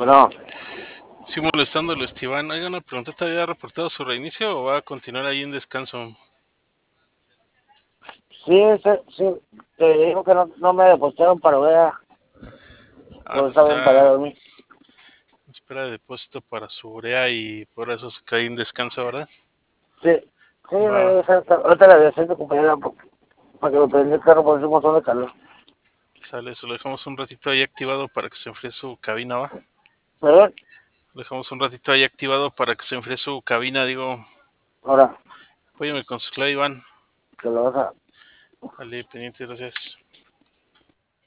Bueno, Sí, molestándolo, Esteban. Oiga, una pregunta, ¿te había reportado su reinicio o va a continuar ahí en descanso? sí, sí, te digo que no me depositaron para ver, Ah, pues se está bien pagado está a mí. en espera de depósito para su urea y por eso se cae en descanso, ¿verdad? Sí, sí, Va, ahorita le voy a hacer mi compañera para que me prenda el carro por un montón de calor. sale, se lo dejamos un ratito ahí activado para que se enfríe su cabina, ¿va? ¿Perdón? Lo dejamos un ratito ahí activado para que se enfríe su cabina, digo. Ahora, Apóyame con su clave, Iván. que lo vas a... Dale, pendiente, gracias.